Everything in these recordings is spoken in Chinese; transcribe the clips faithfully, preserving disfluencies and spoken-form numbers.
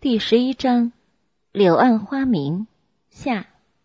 第十一章，柳暗花明下。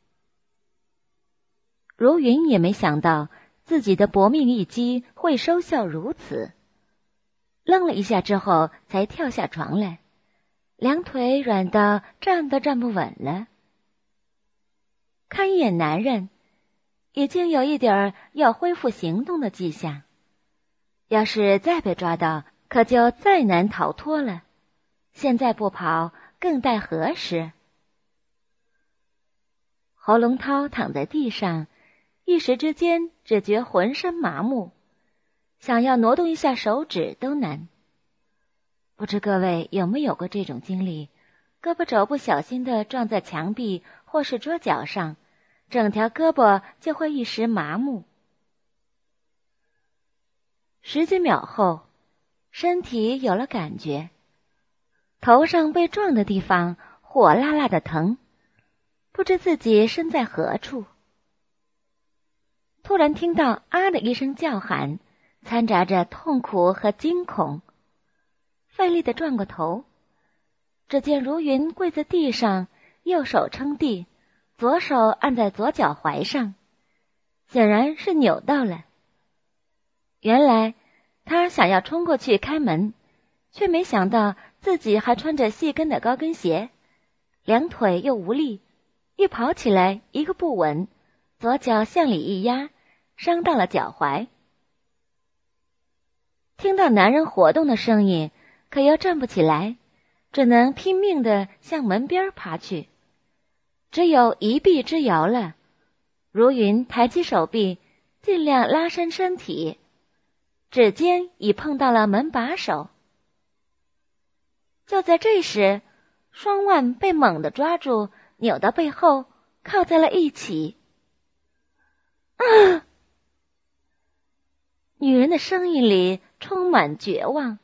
如云也没想到自己的搏命一击会收效如此，愣了一下之后才跳下床来，两腿软到站都站不稳了。看一眼男人，已经有一点要恢复行动的迹象，要是再被抓到，可就再难逃脱了。现在不跑，更待何时？侯龙涛躺在地上，一时之间只觉浑身麻木，想要挪动一下手指都难。不知各位有没有过这种经历，胳膊肘不小心地撞在墙壁或是桌角上，整条胳膊就会一时麻木。十几秒后，身体有了感觉，头上被撞的地方火辣辣的疼，不知自己身在何处。突然听到啊的一声叫喊，掺杂着痛苦和惊恐，费力地转过头，只见如云跪在地上，右手撑地，左手按在左脚踝上，显然是扭到了。原来他想要冲过去开门，却没想到自己还穿着细跟的高跟鞋，两腿又无力，一跑起来一个不稳，左脚向里一压，伤到了脚踝。听到男人活动的声音，可又站不起来，只能拼命地向门边爬去，只有一臂之遥了。如云抬起手臂，尽量拉伸身体，指尖已碰到了门把手。就在这时，双腕被猛地抓住，扭到背后，靠在了一起。啊！女人的声音里充满绝望。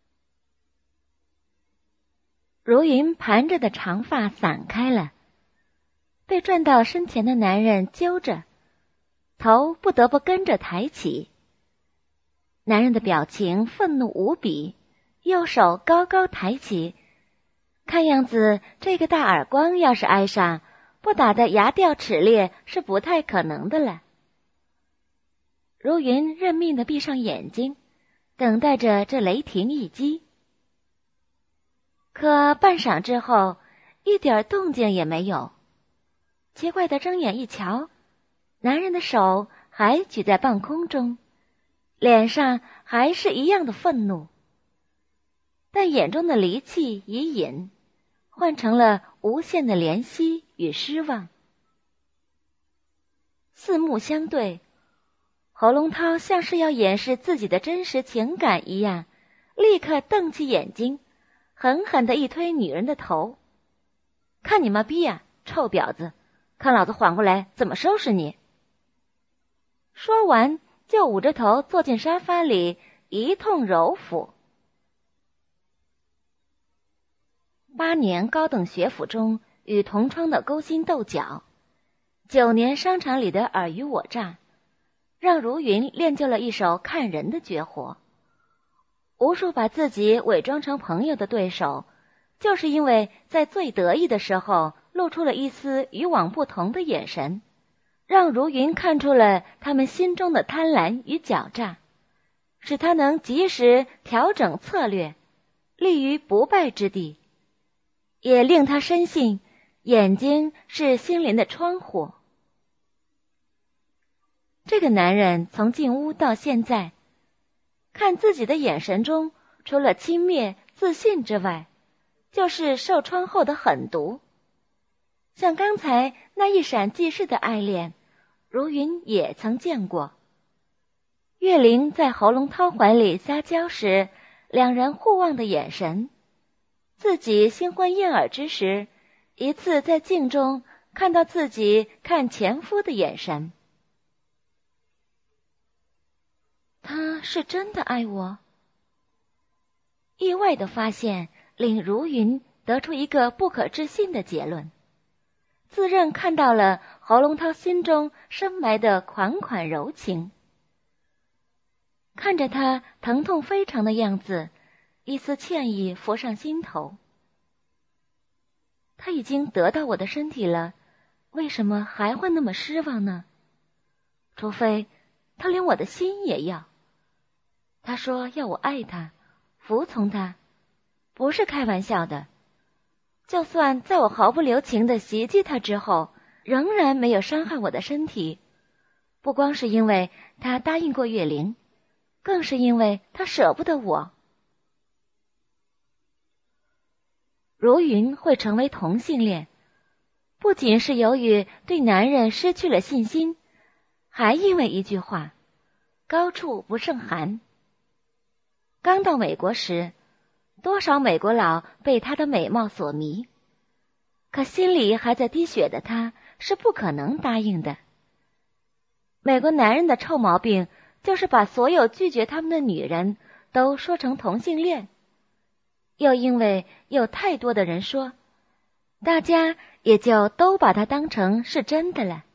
如云盘着的长发散开了，被转到身前的男人揪着，头不得不跟着抬起。男人的表情愤怒无比，右手高高抬起，看样子这个大耳光要是挨上，不打得牙掉齿裂是不太可能的了。如云认命地闭上眼睛，等待着这雷霆一击。可半晌之后，一点动静也没有。奇怪的睁眼一瞧，男人的手还举在半空中，脸上还是一样的愤怒，但眼中的离气已隐，换成了无限的怜惜与失望。四目相对，侯龙涛像是要掩饰自己的真实情感一样，立刻瞪起眼睛，狠狠地一推女人的头。看你妈逼呀，臭婊子，看老子缓过来怎么收拾你。说完就捂着头坐进沙发里，一通揉抚。八年高等学府中与同窗的勾心斗角，九年商场里的尔虞我诈，让如云练就了一手看人的绝活。无数把自己伪装成朋友的对手，就是因为在最得意的时候露出了一丝与往不同的眼神，让如云看出了他们心中的贪婪与狡诈，使他能及时调整策略，立于不败之地，也令他深信眼睛是心灵的窗户。这个男人从进屋到现在，看自己的眼神中，除了轻蔑自信之外，就是受创后的狠毒。像刚才那一闪即逝的爱恋，如云也曾见过。月玲在侯龙涛怀里撒娇时，两人互望的眼神，自己新婚燕尔之时，一次在镜中看到自己看前夫的眼神。他是真的爱我？意外的发现令如云得出一个不可置信的结论，自认看到了侯龙涛心中深埋的款款柔情。看着他疼痛非常的样子，一丝歉意浮上心头。 他已经得到我的身体了，为什么还会那么失望呢？除非他连我的心也要。他说要我爱他，服从他，不是开玩笑的。就算在我毫不留情地袭击他之后，仍然没有伤害我的身体，不光是因为他答应过月玲，更是因为他舍不得我。如云会成为同性恋，不仅是由于对男人失去了信心，还因为一句话：高处不胜寒。刚到美国时，多少美国佬被她的美貌所迷，可心里还在滴血的她是不可能答应的。美国男人的臭毛病就是把所有拒绝他们的女人都说成同性恋，又因为有太多的人说，大家也就都把它当成是真的了。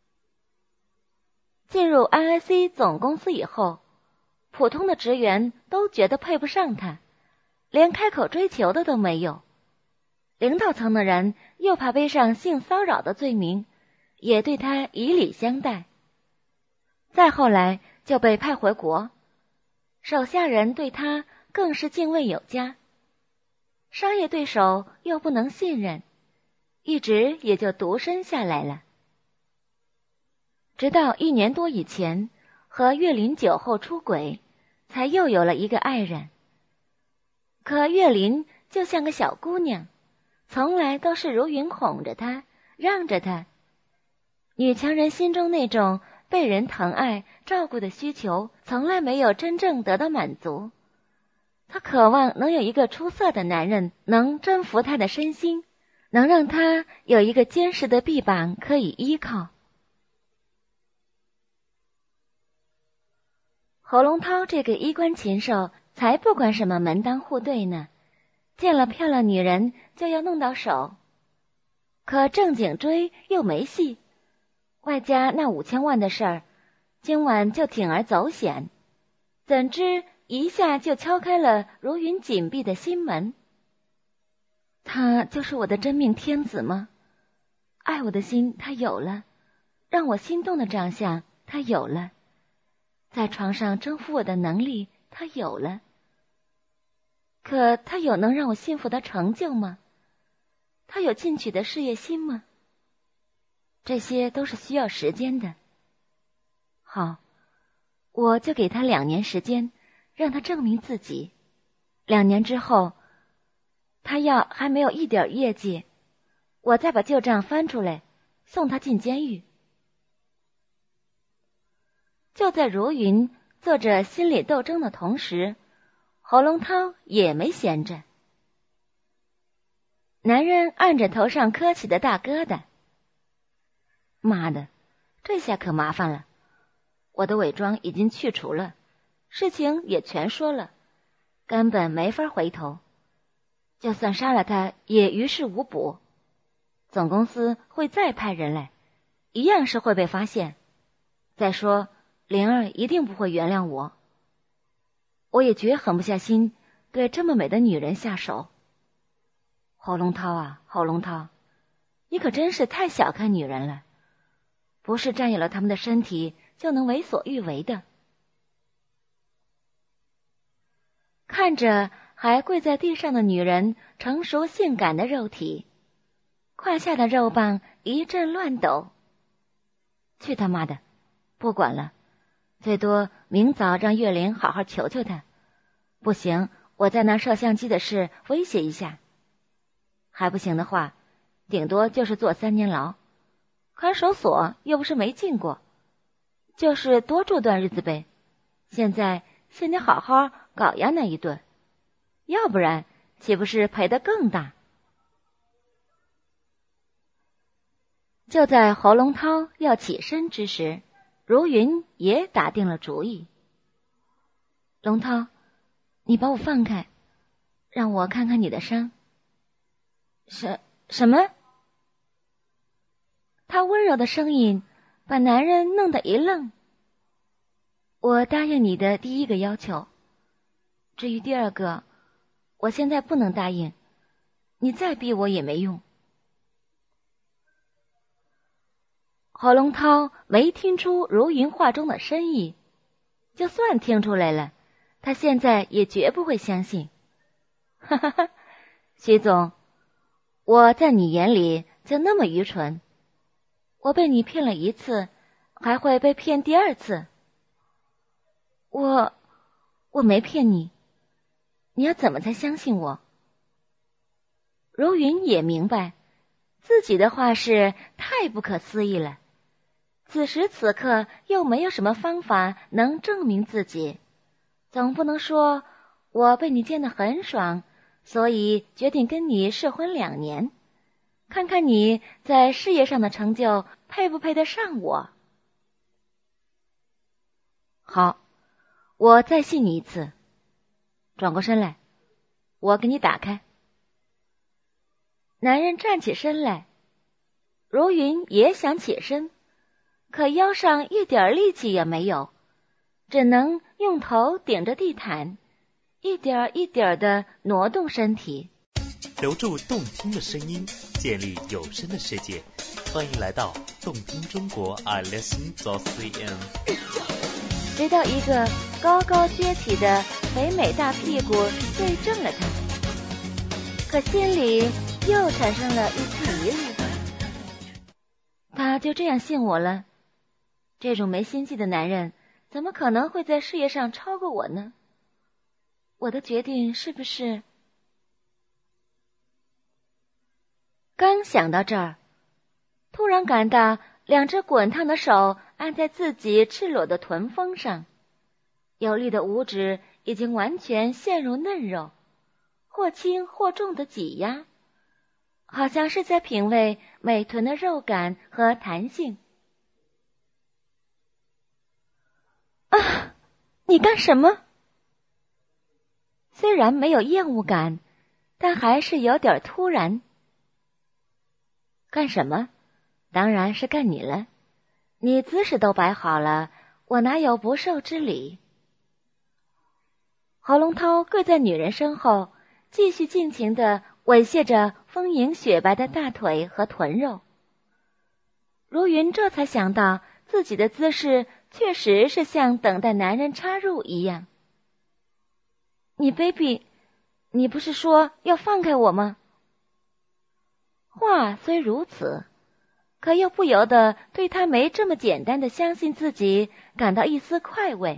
进入 N I C 总公司以后，普通的职员都觉得配不上他，连开口追求的都没有。领导层的人又怕背上性骚扰的罪名，也对他以礼相待。再后来就被派回国，手下人对他更是敬畏有加，商业对手又不能信任，一直也就独身下来了。直到一年多以前，和岳林酒后出轨，才又有了一个爱人。可岳林就像个小姑娘，从来都是如云哄着她，让着她。女强人心中那种被人疼爱照顾的需求从来没有真正得到满足，她渴望能有一个出色的男人能征服她的身心，能让她有一个坚实的臂膀可以依靠。侯龙涛这个衣冠禽兽才不管什么门当户对呢，见了漂亮女人就要弄到手，可正经追又没戏，外加那五千万的事儿，今晚就铤而走险，怎知一下就敲开了如云紧闭的心门。他就是我的真命天子吗？爱我的心他有了，让我心动的长相他有了，在床上征服我的能力他有了，可他有能让我幸福的成就吗？他有进取的事业心吗？这些都是需要时间的。好，我就给他两年时间，让他证明自己。两年之后，他要还没有一点业绩，我再把旧账翻出来，送他进监狱。就在如云做着心理斗争的同时，侯龙涛也没闲着。男人按着头上磕起的大疙瘩，妈的，这下可麻烦了。我的伪装已经去除了，事情也全说了，根本没法回头。就算杀了他也于事无补，总公司会再派人来，一样是会被发现。再说灵儿一定不会原谅我，我也绝狠不下心对这么美的女人下手。侯龙涛啊，侯龙涛，你可真是太小看女人了，不是占有了她们的身体就能为所欲为的。看着还跪在地上的女人成熟性感的肉体，胯下的肉棒一阵乱抖。去他妈的，不管了，最多明早让岳林好好求求他，不行我再拿摄像机的事威胁一下，还不行的话，顶多就是坐三年牢，看守所又不是没进过，就是多住段日子呗。现在先得好好搞压那一顿，要不然岂不是赔得更大？就在侯龙涛要起身之时，如云也打定了主意。龙涛，你把我放开，让我看看你的伤。什什么？他温柔的声音把男人弄得一愣。我答应你的第一个要求，至于第二个，我现在不能答应，你再逼我也没用。 侯龙涛没听出如云话中的深意，就算听出来了，他现在也绝不会相信。哈哈哈，徐总，我在你眼里就那么愚蠢？我被你骗了一次，还会被骗第二次？我我没骗你，你要怎么才相信我？如云也明白自己的话是太不可思议了，此时此刻又没有什么方法能证明自己，总不能说我被你见得很爽，所以决定跟你试婚两年，看看你在事业上的成就配不配得上我。好，我再信你一次，转过身来，我给你打开。男人站起身来，如云也想起身，可腰上一点力气也没有，只能用头顶着地毯，一点一点地挪动身体。 留住动听的声音，建立有声的世界，欢迎来到动听中国 I Listen dot C N。 直到一个高高撅起的肥美大屁股对正了他，可心里又产生了一丝疑虑，他就这样信我了？这种没心计的男人怎么可能会在事业上超过我呢？我的决定是不是……刚想到这儿，突然感到两只滚烫的手按在自己赤裸的臀峰上，有力的五指已经完全陷入嫩肉，或轻或重的挤压，好像是在品味美臀的肉感和弹性。啊，你干什么？虽然没有厌恶感，但还是有点突然。干什么？当然是干你了，你姿势都摆好了，我哪有不受之理？侯龙涛跪在女人身后，继续尽情地猥亵着丰盈雪白的大腿和臀肉。如云这才想到自己的姿势确实是像等待男人插入一样。你卑鄙，你不是说要放开我吗？话虽如此，可又不由得对他没这么简单的相信自己感到一丝快慰。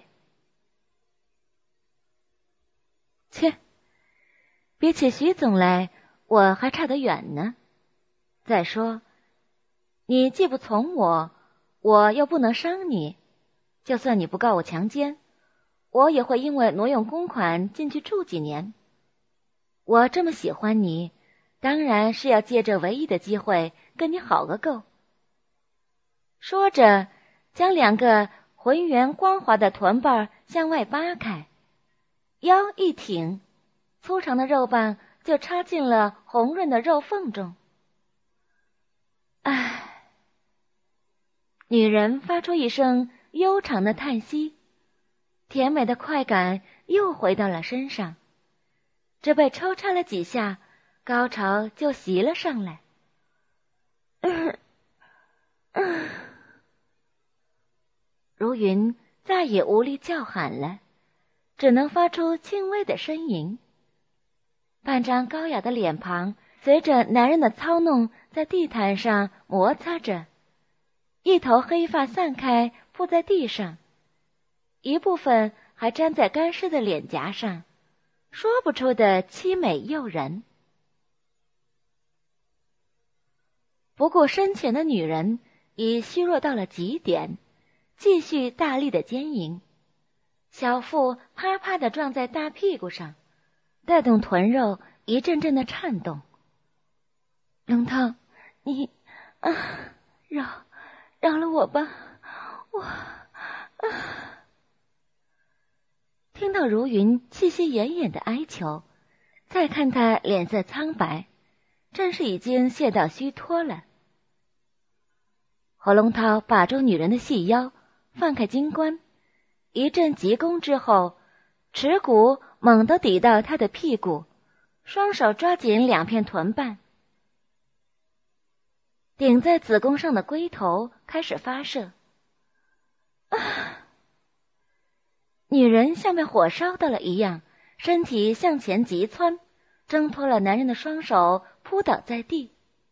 切，比起徐总来，我还差得远呢。再说，你既不从我，我又不能伤你，就算你不告我强奸，我也会因为挪用公款进去住几年。我这么喜欢你，当然是要借这唯一的机会跟你好个够。说着，将两个浑圆光滑的臀瓣向外扒开，腰一挺，粗长的肉棒就插进了红润的肉缝中。唉，女人发出一声悠长的叹息，甜美的快感又回到了身上，只被抽插了几下，高潮就袭了上来。嗯嗯，如云再也无力叫喊了，只能发出轻微的呻吟。半张高雅的脸庞随着男人的操弄在地毯上摩擦着，一头黑发散开铺在地上，一部分还粘在干湿的脸颊上，说不出的凄美诱人。不顾身前的女人已虚弱到了极点，继续大力的奸淫，小腹啪啪地撞在大屁股上，带动臀肉一阵阵的颤动。龙涛，你啊，饶饶了我吧，我啊！听到如云气息奄奄的哀求，再看他脸色苍白，正是已经泄到虚脱了。侯龙涛把住女人的细腰，放开金冠，一阵急攻之后，耻骨猛地抵到她的屁股，双手抓紧两片臀瓣。 顶在子宫上的龟头开始发射。啊！女人像被火烧到了一样，身体向前急窜，挣脱了男人的双手，扑倒在地。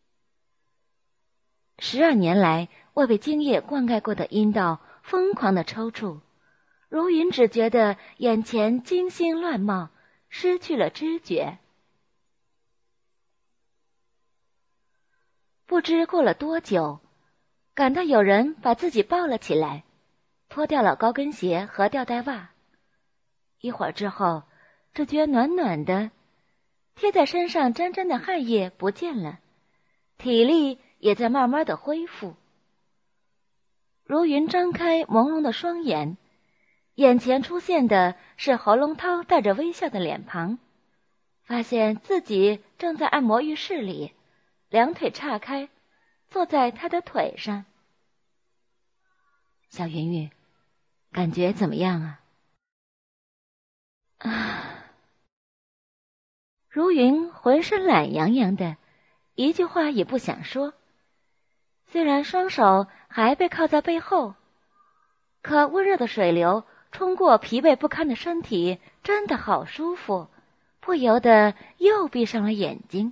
十二年来未被精液灌溉过的阴道疯狂的抽搐，如云只觉得眼前金星乱冒，失去了知觉。不知过了多久，感到有人把自己抱了起来，脱掉了高跟鞋和吊带袜。一会儿之后，只觉暖暖的，贴在身上沾沾的汗液不见了，体力也在慢慢的恢复。如云张开朦胧的双眼，眼前出现的是侯龙涛带着微笑的脸庞，发现自己正在按摩浴室里，两腿岔开，坐在他的腿上。小云云，感觉怎么样啊？啊！如云浑身懒洋洋的，一句话也不想说。虽然双手还被靠在背后，可温热的水流冲过疲惫不堪的身体，真的好舒服，不由得又闭上了眼睛。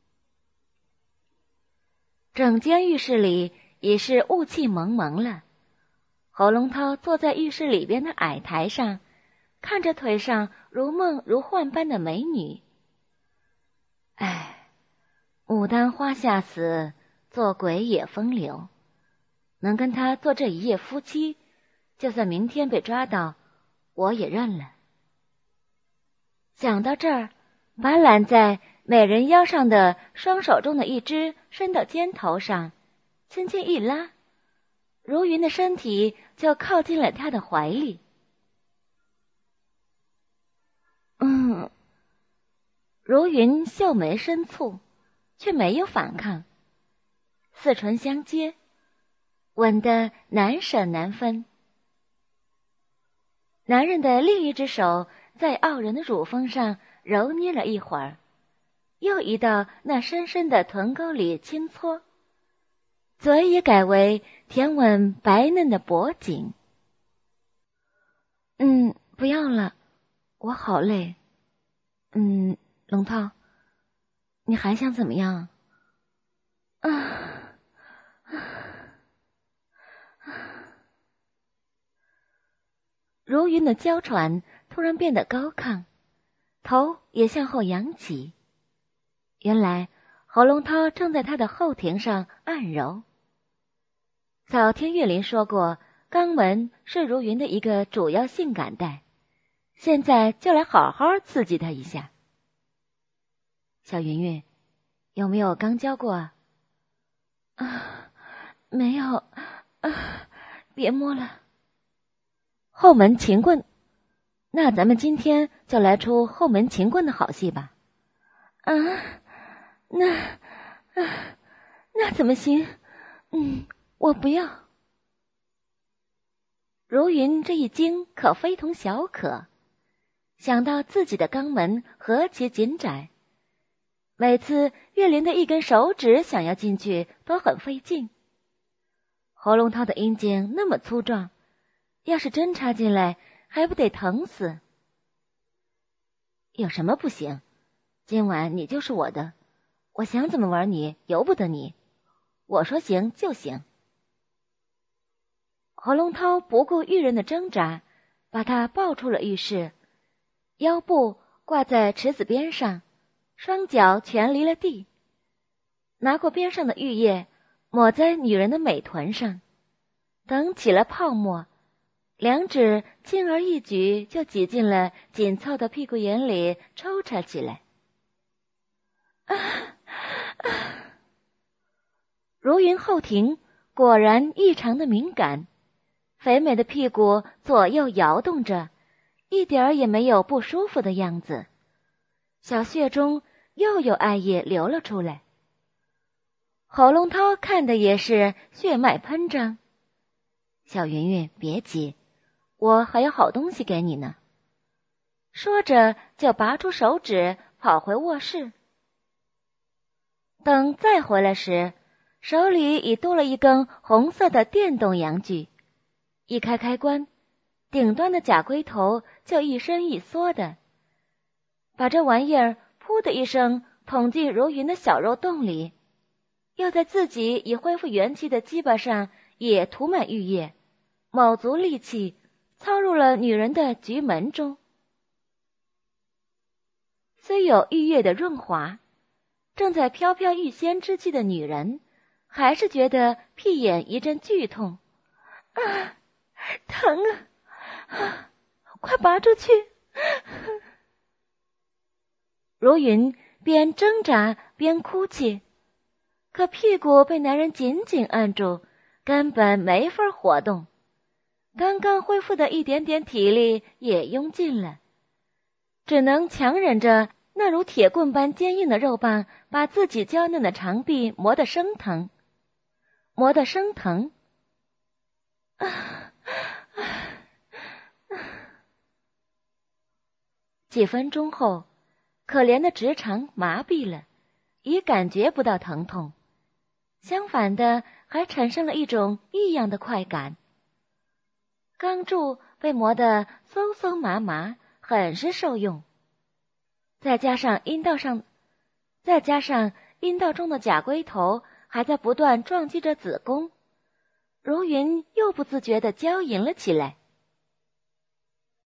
整间浴室里已是雾气蒙蒙了。侯龙涛坐在浴室里边的矮台上，看着腿上如梦如幻般的美女。唉，牡丹花下死，做鬼也风流。能跟他做这一夜夫妻，就算明天被抓到，我也认了。想到这儿，把揽在美人腰上的双手中的一只伸到肩头上，轻轻一拉，如云的身体就靠近了他的怀里。嗯，如云秀眉深蹙，却没有反抗，四唇相接，吻得难舍难分。男人的另一只手在傲人的乳峰上揉捏了一会儿，又移到那深深的臀沟里轻搓，嘴也改为舔吻白嫩的脖颈。嗯，不要了，我好累。嗯，龙涛，你还想怎么样？啊！如云的娇喘突然变得高亢，头也向后扬起。原来侯龙涛正在他的后庭上按揉。早听岳林说过，肛门是如云的一个主要性感带，现在就来好好刺激他一下。小云云，有没有刚交过啊？啊，没有，啊，别摸了。后门秦棍，那咱们今天就来出后门秦棍的好戏吧。啊，那，啊，那怎么行？嗯，我不要。如云这一惊可非同小可，想到自己的肛门何其紧窄，每次岳林的一根手指想要进去都很费劲。侯龙涛的阴茎那么粗壮，要是真插进来，还不得疼死？有什么不行？今晚你就是我的，我想怎么玩你，由不得你。我说行就行。侯龙涛不顾玉人的挣扎，把他抱出了浴室，腰部挂在池子边上，双脚全离了地，拿过边上的浴液抹在女人的美臀上，等起了泡沫，两指轻而易举就挤进了紧凑的屁股眼里抽插起来。啊啊！如云后庭果然异常的敏感，肥美的屁股左右摇动着，一点儿也没有不舒服的样子。小穴中又有艾叶流了出来。侯龙涛看的也是血脉喷张。小云云，别急，我还有好东西给你呢。说着就拔出手指跑回卧室。等再回来时， 手里已多了一根红色的电动阳具，一开开关，顶端的假龟头就一伸一缩的，把这玩意儿噗的一声捅进如云的小肉洞里，又在自己已恢复元气的鸡巴上也涂满浴液，卯足力气操入了女人的菊门中。虽有浴液的润滑，正在飘飘欲仙之际的女人还是觉得屁眼一阵剧痛，啊，疼啊，啊，快拔出去！如云边挣扎边哭泣，可屁股被男人紧紧按住，根本没法活动。刚刚恢复的一点点体力也用尽了，只能强忍着那如铁棍般坚硬的肉棒把自己娇嫩的长臂磨得生疼，磨得生疼。啊啊啊！几分钟后，可怜的直肠麻痹了，已感觉不到疼痛，相反的还产生了一种异样的快感。肛柱被磨得松松麻麻，很是受用。再加上阴道上，再加上阴道中的假龟头还在不断撞击着子宫，如云又不自觉地娇吟了起来。